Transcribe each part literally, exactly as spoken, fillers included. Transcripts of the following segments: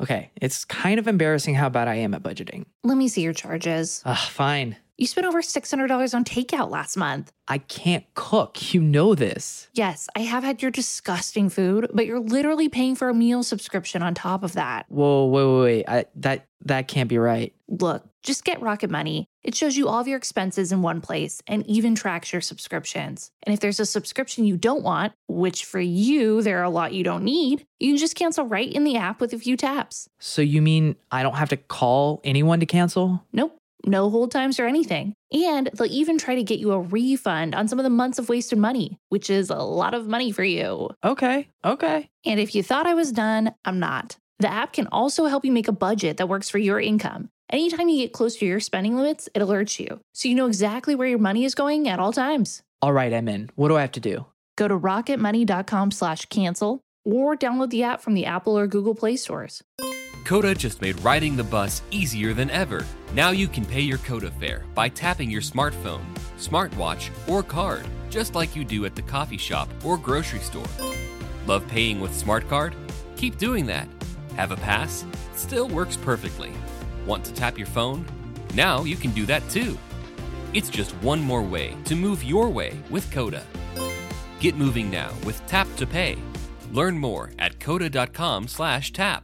Okay, it's kind of embarrassing how bad I am at budgeting. Let me see your charges. Ugh, fine. You spent over six hundred dollars on takeout last month. I can't cook. You know this. Yes, I have had your disgusting food, but you're literally paying for a meal subscription on top of that. Whoa, wait, wait, wait. I, that, that can't be right. Look, just get Rocket Money. It shows you all of your expenses in one place and even tracks your subscriptions. And if there's a subscription you don't want, which for you, there are a lot you don't need, you can just cancel right in the app with a few taps. So you mean I don't have to call anyone to cancel? Nope. No hold times or anything. And they'll even try to get you a refund on some of the months of wasted money, which is a lot of money for you. Okay, okay. And if you thought I was done, I'm not. The app can also help you make a budget that works for your income. Anytime you get close to your spending limits, it alerts you, so you know exactly where your money is going at all times. All right, I'm in. What do I have to do? Go to rocketmoney.com slash cancel or download the app from the Apple or Google Play stores. Coda just made riding the bus easier than ever. Now you can pay your Coda fare by tapping your smartphone, smartwatch, or card, just like you do at the coffee shop or grocery store. Love paying with Smart Card? Keep doing that. Have a pass? It still works perfectly. Want to tap your phone? Now you can do that too. It's just one more way to move your way with Coda. Get moving now with Tap to Pay. Learn more at coda.com slash tap.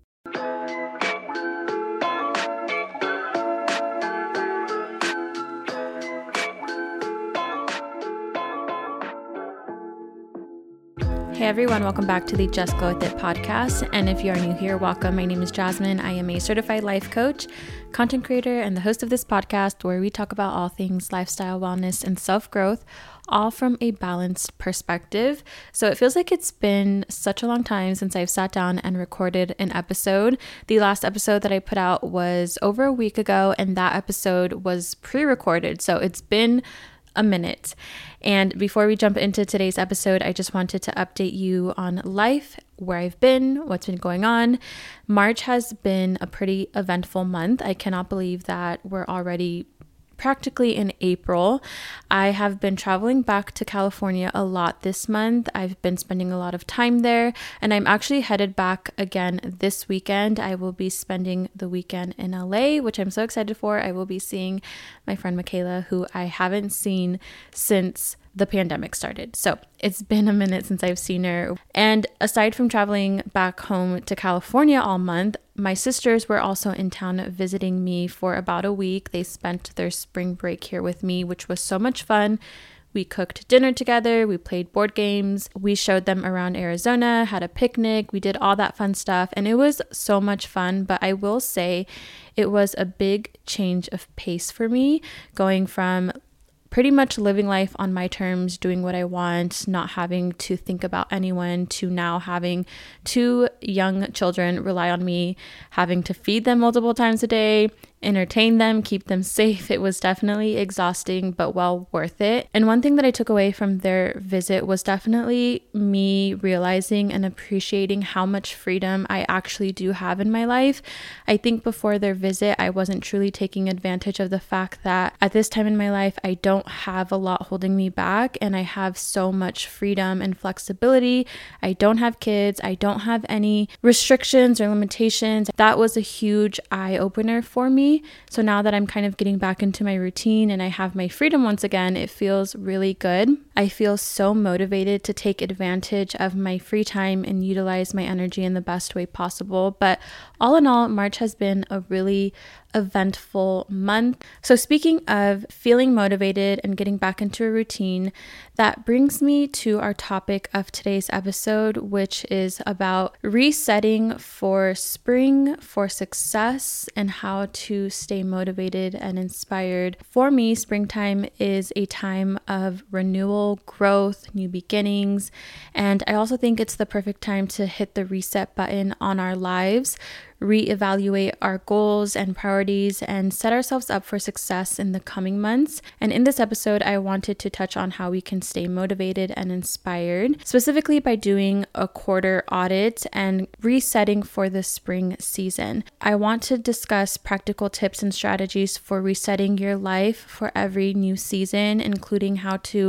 Hey everyone, welcome back to the Just Go With It podcast. And if you are new here, welcome. My name is Jasmine. I am a certified life coach, content creator, and the host of this podcast where we talk about all things lifestyle, wellness, and self-growth, all from a balanced perspective. So it feels like it's been such a long time since I've sat down and recorded an episode. The last episode that I put out was over a week ago, and that episode was pre-recorded. So it's been a minute. And before we jump into today's episode, I just wanted to update you on life, where I've been, what's been going on. March has been a pretty eventful month. I cannot believe that we're already practically in April. I have been traveling back to California a lot this month. I've been spending a lot of time there, and I'm actually headed back again this weekend. I will be spending the weekend in L A, which I'm so excited for. I will be seeing my friend Michaela, who I haven't seen since the pandemic started. So it's been a minute since I've seen her. And aside from traveling back home to California all month, my sisters were also in town visiting me for about a week. They spent their spring break here with me, which was so much fun. We cooked dinner together, we played board games, we showed them around Arizona, had a picnic, we did all that fun stuff, and it was so much fun. But I will say it was a big change of pace for me, going from pretty much living life on my terms, doing what I want, not having to think about anyone, to now having two young children rely on me, having to feed them multiple times a day, entertain them, keep them safe. It was definitely exhausting, but well worth it. And one thing that I took away from their visit was definitely me realizing and appreciating how much freedom I actually do have in my life. I think before their visit, I wasn't truly taking advantage of the fact that at this time in my life, I don't have a lot holding me back, and I have so much freedom and flexibility. I don't have kids. I don't have any restrictions or limitations. That was a huge eye opener for me. So now that I'm kind of getting back into my routine and I have my freedom once again, it feels really good. I feel so motivated to take advantage of my free time and utilize my energy in the best way possible. But all in all, March has been a really eventful month. So speaking of feeling motivated and getting back into a routine, that brings me to our topic of today's episode, which is about resetting for spring, for success, and how to stay motivated and inspired. For me, springtime is a time of renewal, growth, new beginnings, and I also think it's the perfect time to hit the reset button on our lives, reevaluate our goals and priorities, and set ourselves up for success in the coming months. And in this episode, I wanted to touch on how we can stay motivated and inspired, specifically by doing a quarter audit and resetting for the spring season. I want to discuss practical tips and strategies for resetting your life for every new season, including how to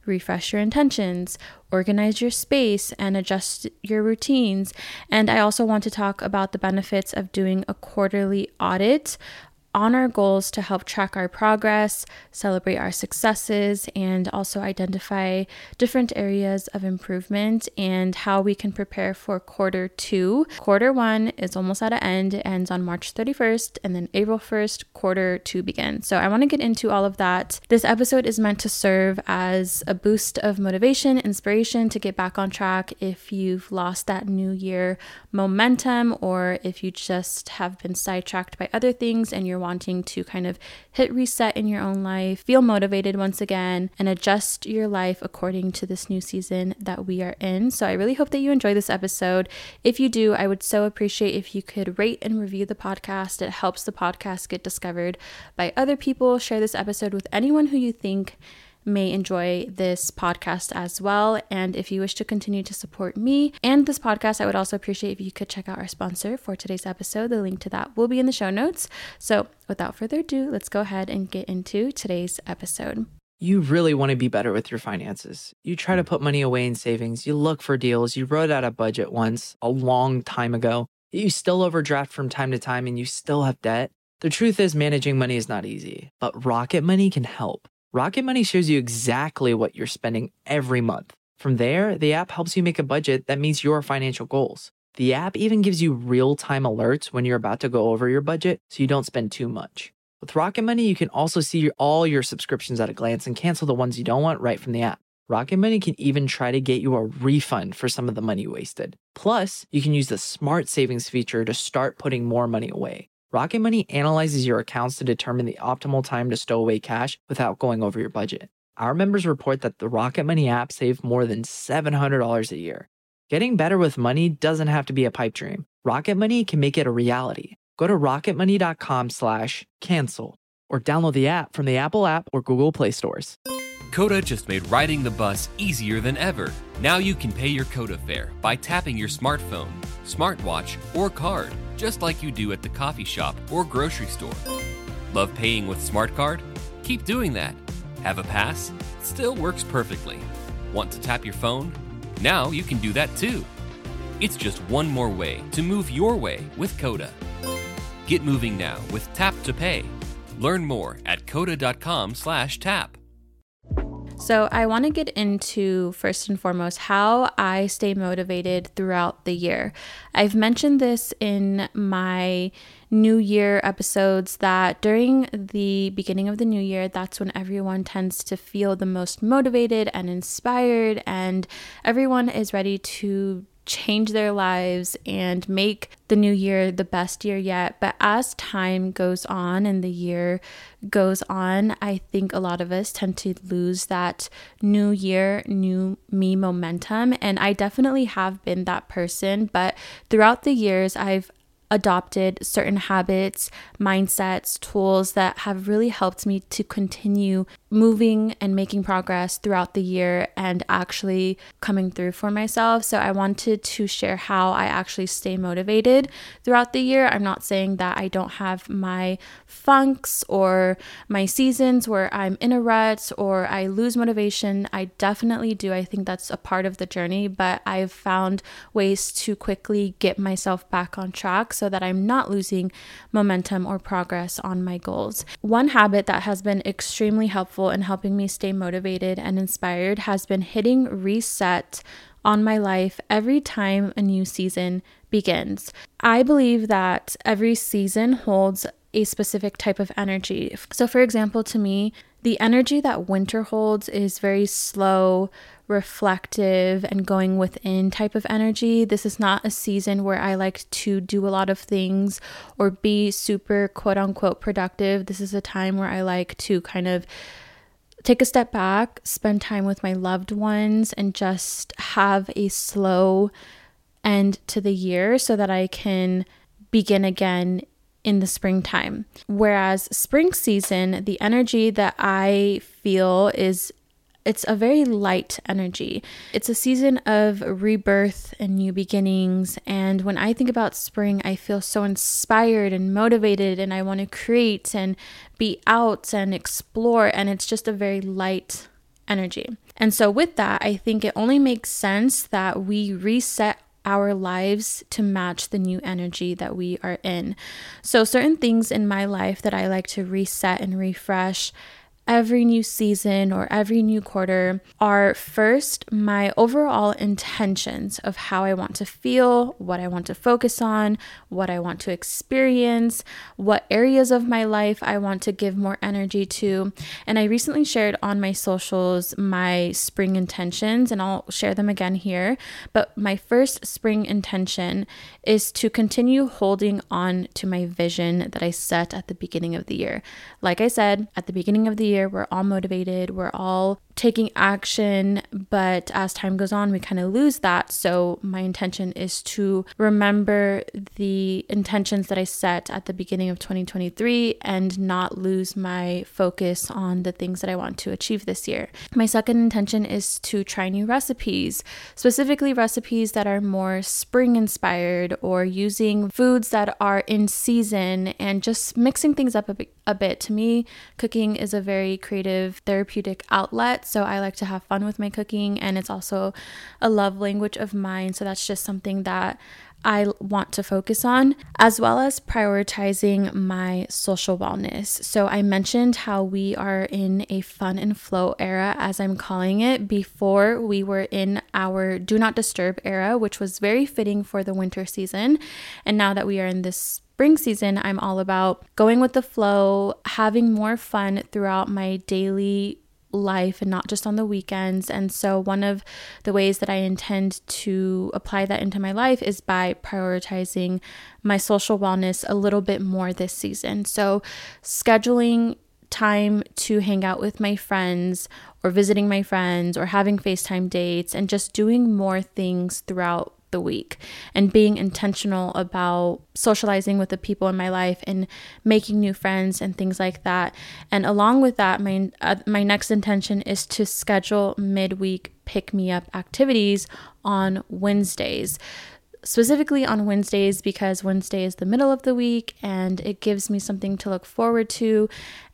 refresh your intentions, organize your space, and adjust your routines. And I also want to talk about the benefits of doing a quarterly audit on our goals to help track our progress, celebrate our successes, and also identify different areas of improvement and how we can prepare for quarter two. Quarter one is almost at an end. It ends on March thirty-first, and then April first, quarter two begins. So I want to get into all of that. This episode is meant to serve as a boost of motivation, inspiration to get back on track if you've lost that new year momentum, or if you just have been sidetracked by other things and you're wanting to kind of hit reset in your own life, feel motivated once again, and adjust your life according to this new season that we are in. So I really hope that you enjoy this episode. If you do, I would so appreciate if you could rate and review the podcast. It helps the podcast get discovered by other people. Share this episode with anyone who you think may enjoy this podcast as well. And if you wish to continue to support me and this podcast, I would also appreciate if you could check out our sponsor for today's episode. The link to that will be in the show notes. So without further ado, let's go ahead and get into today's episode. You really want to be better with your finances. You try to put money away in savings. You look for deals. You wrote out a budget once a long time ago. You still overdraft from time to time and you still have debt. The truth is, managing money is not easy, but Rocket Money can help. Rocket Money shows you exactly what you're spending every month. From there, the app helps you make a budget that meets your financial goals. The app even gives you real-time alerts when you're about to go over your budget so you don't spend too much. With Rocket Money, you can also see all your subscriptions at a glance and cancel the ones you don't want right from the app. Rocket Money can even try to get you a refund for some of the money you wasted. Plus, you can use the Smart Savings feature to start putting more money away. Rocket Money analyzes your accounts to determine the optimal time to stow away cash without going over your budget. Our members report that the Rocket Money app saved more than seven hundred dollars a year. Getting better with money doesn't have to be a pipe dream. Rocket Money can make it a reality. Go to rocketmoney.com slash cancel or download the app from the Apple app or Google Play stores. Coda just made riding the bus easier than ever. Now you can pay your Coda fare by tapping your smartphone, smartwatch, or card, just like you do at the coffee shop or grocery store. Love paying with Smart Card? Keep doing that. Have a pass? It still works perfectly. Want to tap your phone? Now you can do that too. It's just one more way to move your way with Coda. Get moving now with Tap to Pay. Learn more at coda.com slash tap. So I want to get into, first and foremost, how I stay motivated throughout the year. I've mentioned this in my New Year episodes that during the beginning of the new year, that's when everyone tends to feel the most motivated and inspired, and everyone is ready to change their lives and make the new year the best year yet. But as time goes on and the year goes on, I think a lot of us tend to lose that new year, new me momentum. And I definitely have been that person. But throughout the years, I've adopted certain habits, mindsets, tools that have really helped me to continue moving and making progress throughout the year and actually coming through for myself. So I wanted to share how I actually stay motivated throughout the year. I'm not saying that I don't have my funks or my seasons where I'm in a rut or I lose motivation. I definitely do. I think that's a part of the journey, but I've found ways to quickly get myself back on track so that I'm not losing momentum or progress on my goals. One habit that has been extremely helpful in helping me stay motivated and inspired has been hitting reset on my life every time a new season begins. I believe that every season holds a specific type of energy. So for example, to me, the energy that winter holds is very slow, reflective, and going within type of energy. This is not a season where I like to do a lot of things or be super quote unquote productive. This is a time where I like to kind of take a step back, spend time with my loved ones, and just have a slow end to the year so that I can begin again in the springtime. Whereas spring season, the energy that I feel is it's a very light energy. It's a season of rebirth and new beginnings. And when I think about spring, I feel so inspired and motivated, and I want to create and be out and explore. And it's just a very light energy. And so with that, I think it only makes sense that we reset our lives to match the new energy that we are in. So certain things in my life that I like to reset and refresh every new season or every new quarter are first my overall intentions of how I want to feel, what I want to focus on, what I want to experience, what areas of my life I want to give more energy to. And I recently shared on my socials my spring intentions, and I'll share them again here. But my first spring intention is to continue holding on to my vision that I set at the beginning of the year. Like I said, at the beginning of the year, we're all motivated, we're all taking action, but as time goes on, we kind of lose that. So my intention is to remember the intentions that I set at the beginning of twenty twenty-three and not lose my focus on the things that I want to achieve this year. My second intention is to try new recipes, specifically recipes that are more spring inspired or using foods that are in season and just mixing things up a bit. A bit. To me, cooking is a very creative, therapeutic outlet. So I like to have fun with my cooking, and it's also a love language of mine. So that's just something that I want to focus on, as well as prioritizing my social wellness. So I mentioned how we are in a fun and flow era, as I'm calling it. Before, we were in our do not disturb era, which was very fitting for the winter season. And now that we are in this spring season, I'm all about going with the flow, having more fun throughout my daily life and not just on the weekends. And so one of the ways that I intend to apply that into my life is by prioritizing my social wellness a little bit more this season. So scheduling time to hang out with my friends or visiting my friends or having FaceTime dates and just doing more things throughout the week and being intentional about socializing with the people in my life and making new friends and things like that. And along with that, my uh, my next intention is to schedule midweek pick-me-up activities on Wednesdays. Specifically on Wednesdays, because Wednesday is the middle of the week and it gives me something to look forward to.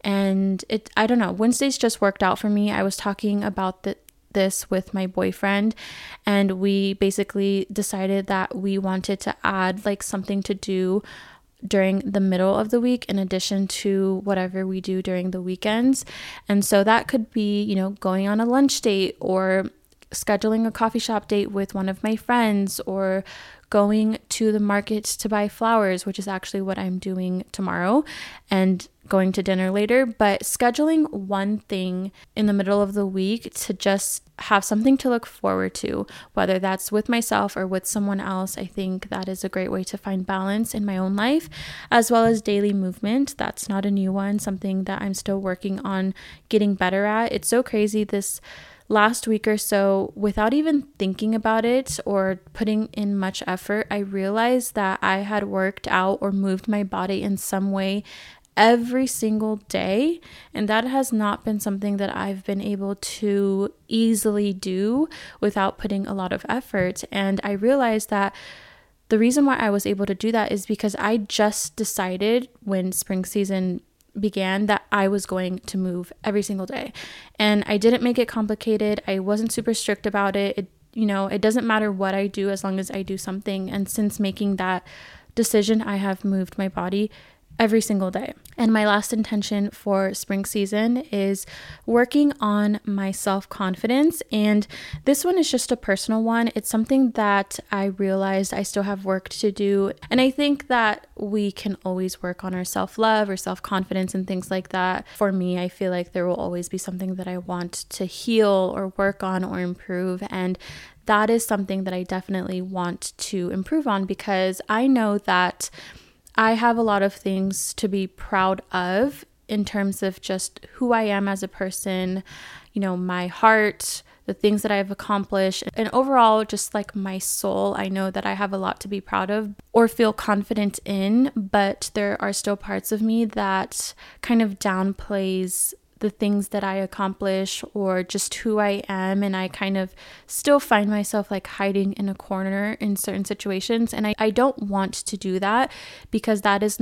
And it, I don't know, Wednesdays just worked out for me. I was talking about the this with my boyfriend, and we basically decided that we wanted to add like something to do during the middle of the week in addition to whatever we do during the weekends. And so that could be, you know, going on a lunch date or scheduling a coffee shop date with one of my friends or going to the market to buy flowers, which is actually what I'm doing tomorrow, and going to dinner later. But scheduling one thing in the middle of the week to just have something to look forward to, whether that's with myself or with someone else, I think that is a great way to find balance in my own life, as well as daily movement. That's not a new one, something that I'm still working on getting better at. It's so crazy this last week or so, without even thinking about it or putting in much effort, I realized that I had worked out or moved my body in some way every single day. And that has not been something that I've been able to easily do without putting a lot of effort. And I realized that the reason why I was able to do that is because I just decided when spring season began that I was going to move every single day. And I didn't make it complicated. I wasn't super strict about it. It, you know, it doesn't matter what I do as long as I do something. And since making that decision, I have moved my body every single day. And my last intention for spring season is working on my self-confidence. And this one is just a personal one. It's something that I realized I still have work to do. And I think that we can always work on our self-love or self-confidence and things like that. For me, I feel like there will always be something that I want to heal or work on or improve. And that is something that I definitely want to improve on, because I know that I have a lot of things to be proud of in terms of just who I am as a person, you know, my heart, the things that I've accomplished, and overall just like my soul. I know that I have a lot to be proud of or feel confident in, but there are still parts of me that kind of downplays the things that I accomplish or just who I am. And I kind of still find myself like hiding in a corner in certain situations. And I, I don't want to do that, because that is not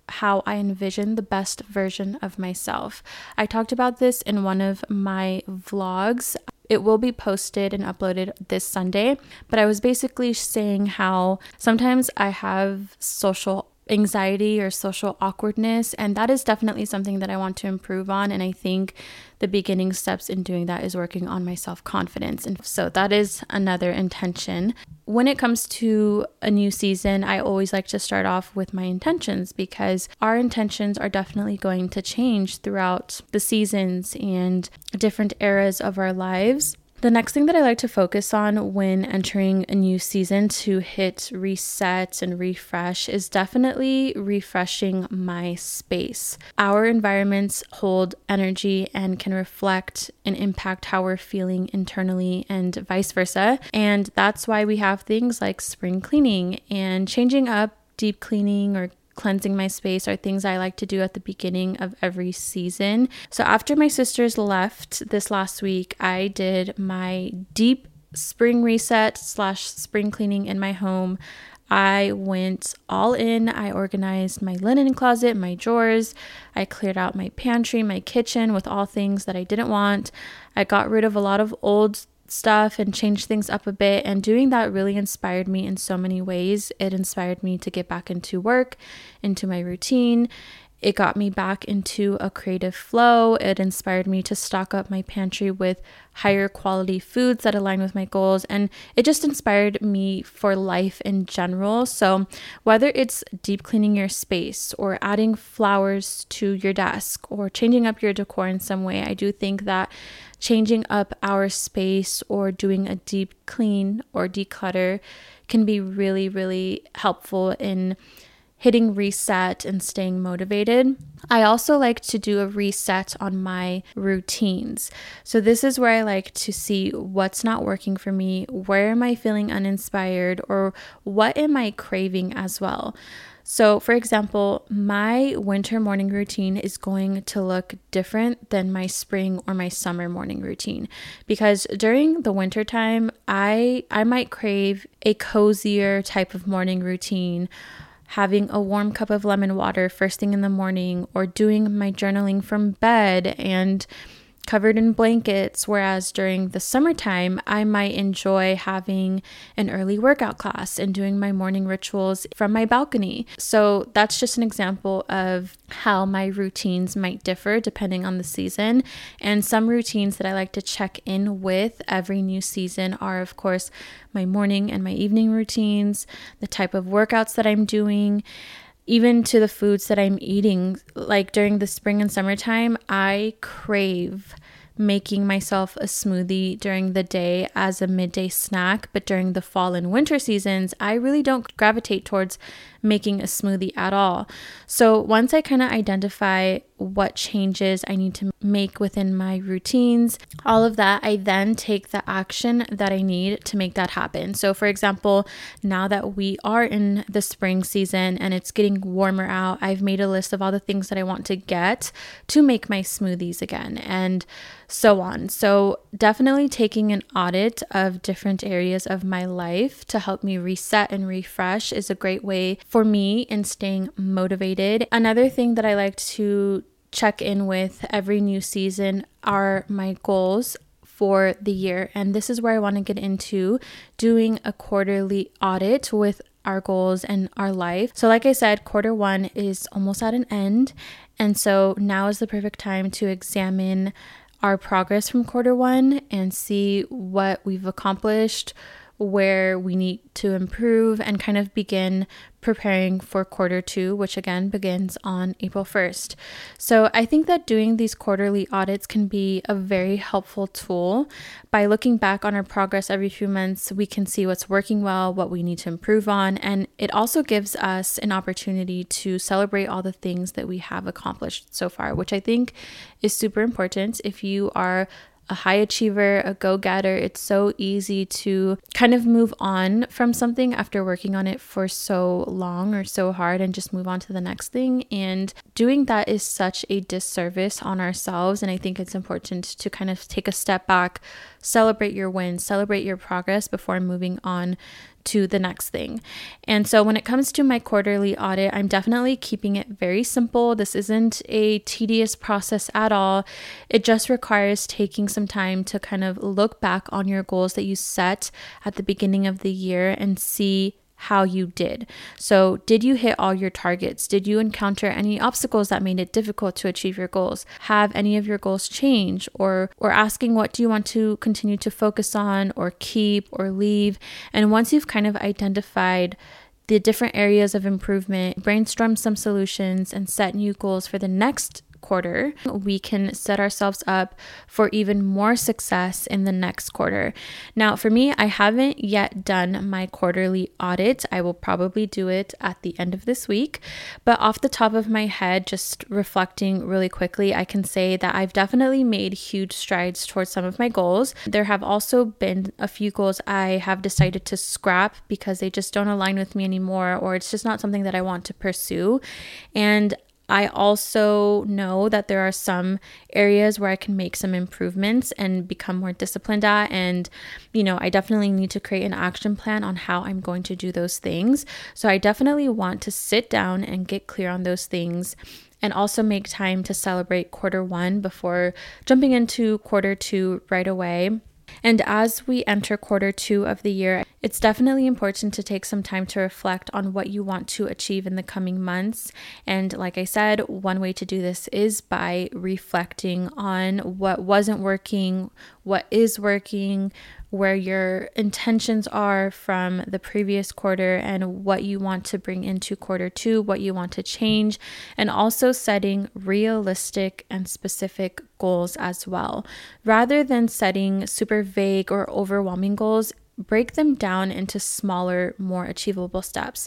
how I envision the best version of myself. I talked about this in one of my vlogs. It will be posted and uploaded this Sunday, but I was basically saying how sometimes I have social anxiety or social awkwardness, and that is definitely something that I want to improve on. And I think the beginning steps in doing that is working on my self-confidence. And so that is another intention. When it comes to a new season, I always like to start off with my intentions, because our intentions are definitely going to change throughout the seasons and different eras of our lives. The next thing that I like to focus on when entering a new season to hit reset and refresh is definitely refreshing my space. Our environments hold energy and can reflect and impact how we're feeling internally and vice versa. And that's why we have things like spring cleaning and changing up. Deep cleaning or cleansing my space are things I like to do at the beginning of every season. So after my sisters left this last week, I did my deep spring reset slash spring cleaning in my home. I went all in. I organized my linen closet, my drawers. I cleared out my pantry, my kitchen with all things that I didn't want. I got rid of a lot of old stuff and change things up a bit, and doing that really inspired me in so many ways. It inspired me to get back into work, into my routine. It got me back into a creative flow. It inspired me to stock up my pantry with higher quality foods that align with my goals. And it just inspired me for life in general. So whether it's deep cleaning your space or adding flowers to your desk or changing up your decor in some way, I do think that changing up our space or doing a deep clean or declutter can be really, really helpful in hitting reset and staying motivated. I also like to do a reset on my routines. So this is where I like to see what's not working for me, where am I feeling uninspired, or what am I craving as well. So for example, my winter morning routine is going to look different than my spring or my summer morning routine, because during the winter time, I I might crave a cozier type of morning routine, having a warm cup of lemon water first thing in the morning, or doing my journaling from bed and covered in blankets. Whereas during the summertime, I might enjoy having an early workout class and doing my morning rituals from my balcony. So that's just an example of how my routines might differ depending on the season. And some routines that I like to check in with every new season are, of course, my morning and my evening routines, the type of workouts that I'm doing, even to the foods that I'm eating. Like during the spring and summertime, I crave making myself a smoothie during the day as a midday snack. But during the fall and winter seasons, I really don't gravitate towards making a smoothie at all. So once I kind of identify what changes I need to make within my routines, all of that, I then take the action that I need to make that happen. So for example, now that we are in the spring season and it's getting warmer out, I've made a list of all the things that I want to get to make my smoothies again, and so on. So definitely taking an audit of different areas of my life to help me reset and refresh is a great way for me in staying motivated. Another thing that I like to check in with every new season are my goals for the year. And this is where I want to get into doing a quarterly audit with our goals and our life. So like I said, quarter one is almost at an end. And so now is the perfect time to examine our progress from quarter one and see what we've accomplished, where we need to improve, and kind of begin preparing for quarter two, which again begins on April first. So I think that doing these quarterly audits can be a very helpful tool. By looking back on our progress every few months, we can see what's working well, what we need to improve on, and it also gives us an opportunity to celebrate all the things that we have accomplished so far, which I think is super important. If you are a high achiever, a go-getter, it's so easy to kind of move on from something after working on it for so long or so hard and just move on to the next thing. And doing that is such a disservice on ourselves. And I think it's important to kind of take a step back, celebrate your wins, celebrate your progress before moving on to the next thing. And so when it comes to my quarterly audit, I'm definitely keeping it very simple. This isn't a tedious process at all. It just requires taking some time to kind of look back on your goals that you set at the beginning of the year and see how you did. So did you hit all your targets? Did you encounter any obstacles that made it difficult to achieve your goals? Have any of your goals changed? Or or asking, what do you want to continue to focus on or keep or leave? And once you've kind of identified the different areas of improvement, brainstorm some solutions and set new goals for the next quarter, we can set ourselves up for even more success in the next quarter. Now, for me, I haven't yet done my quarterly audit. I will probably do it at the end of this week. But off the top of my head, just reflecting really quickly, I can say that I've definitely made huge strides towards some of my goals. There have also been a few goals I have decided to scrap because they just don't align with me anymore, or it's just not something that I want to pursue. And I also know that there are some areas where I can make some improvements and become more disciplined at. And, you know, I definitely need to create an action plan on how I'm going to do those things. So I definitely want to sit down and get clear on those things, and also make time to celebrate quarter one before jumping into quarter two right away. And as we enter quarter two of the year, it's definitely important to take some time to reflect on what you want to achieve in the coming months. And like I said, one way to do this is by reflecting on what wasn't working, what is working, where your intentions are from the previous quarter, and what you want to bring into quarter two, what you want to change, and also setting realistic and specific goals as well. Rather than setting super vague or overwhelming goals, break them down into smaller, more achievable steps.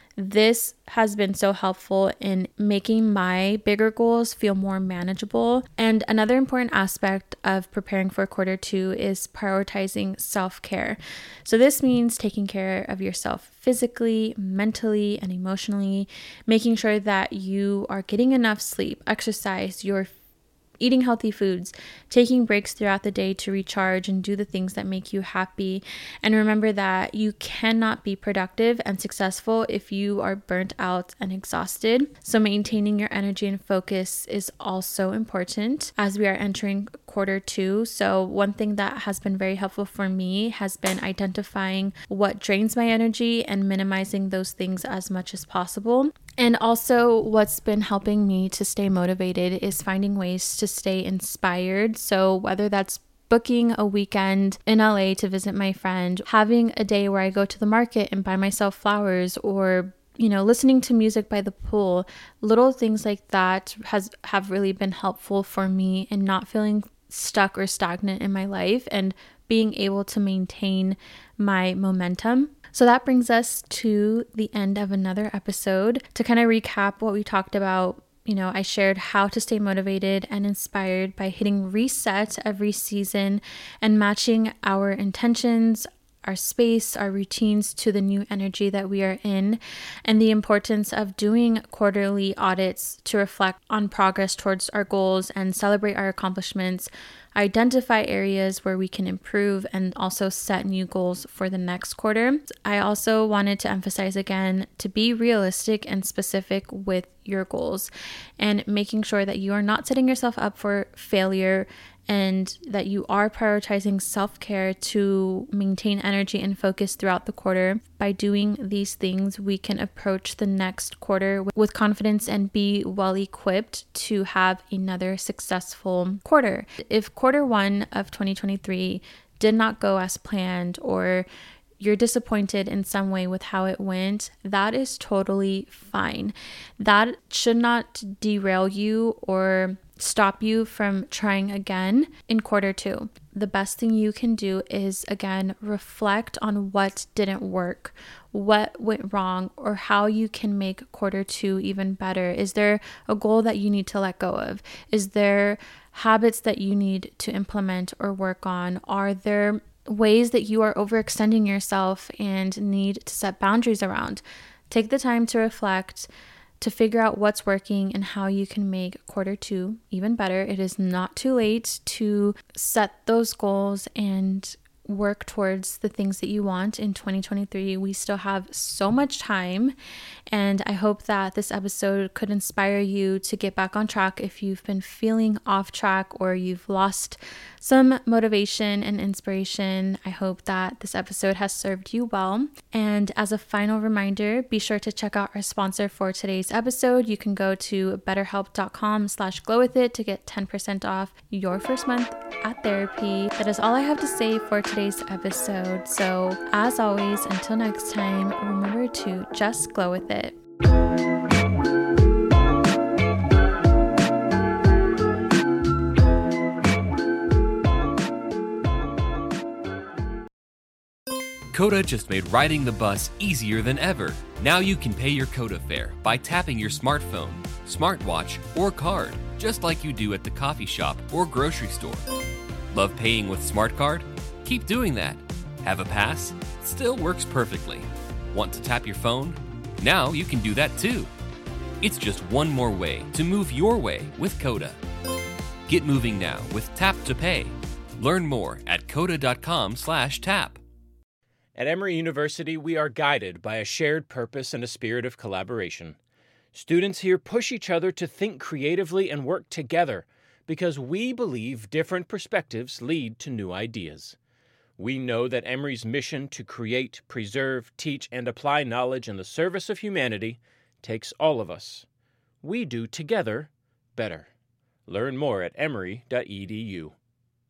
This has been so helpful in making my bigger goals feel more manageable. And another important aspect of preparing for quarter two is prioritizing self-care. So this means taking care of yourself physically, mentally, and emotionally, making sure that you are getting enough sleep, exercise, you're eating healthy foods, taking breaks throughout the day to recharge and do the things that make you happy. And remember that you cannot be productive and successful if you are burnt out and exhausted. So maintaining your energy and focus is also important as we are entering quarter two. So one thing that has been very helpful for me has been identifying what drains my energy and minimizing those things as much as possible. And also what's been helping me to stay motivated is finding ways to stay inspired. So whether that's booking a weekend in L A to visit my friend, having a day where I go to the market and buy myself flowers, or you know, listening to music by the pool, little things like that has have really been helpful for me in not feeling stuck or stagnant in my life and being able to maintain my momentum. So that brings us to the end of another episode. To kind of recap what we talked about, you know, I shared how to stay motivated and inspired by hitting reset every season and matching our intentions, our space, our routines to the new energy that we are in, and the importance of doing quarterly audits to reflect on progress towards our goals and celebrate our accomplishments, identify areas where we can improve, and also set new goals for the next quarter. I also wanted to emphasize again to be realistic and specific with your goals and making sure that you are not setting yourself up for failure, and that you are prioritizing self-care to maintain energy and focus throughout the quarter. By doing these things, we can approach the next quarter with confidence and be well equipped to have another successful quarter. If quarter one of twenty twenty-three did not go as planned, or you're disappointed in some way with how it went, that is totally fine. That should not derail you or stop you from trying again in quarter two. The best thing you can do is, again, reflect on what didn't work, what went wrong, or how you can make quarter two even better. Is there a goal that you need to let go of? Is there habits that you need to implement or work on? Are there ways that you are overextending yourself and need to set boundaries around? Take the time to reflect, to figure out what's working and how you can make quarter two even better. It is not too late to set those goals and work towards the things that you want in twenty twenty-three. We still have so much time, and I hope that this episode could inspire you to get back on track if you've been feeling off track or you've lost some motivation and inspiration. I hope that this episode has served you well. And as a final reminder, be sure to check out our sponsor for today's episode. You can go to betterhelp.com slash glow with it to get ten percent off your first month at therapy. That is all I have to say for today's episode. So as always, until next time, remember to just glow with it. Coda just made riding the bus easier than ever. Now you can pay your Coda fare by tapping your smartphone, smartwatch, or card, just like you do at the coffee shop or grocery store. Love paying with Smart Card? Keep doing that. Have a pass? Still works perfectly. Want to tap your phone? Now you can do that too. It's just one more way to move your way with Coda. Get moving now with Tap to Pay. Learn more at coda.com slash tap. At Emory University, we are guided by a shared purpose and a spirit of collaboration. Students here push each other to think creatively and work together because we believe different perspectives lead to new ideas. We know that Emory's mission to create, preserve, teach, and apply knowledge in the service of humanity takes all of us. We do together better. Learn more at emory dot e d u.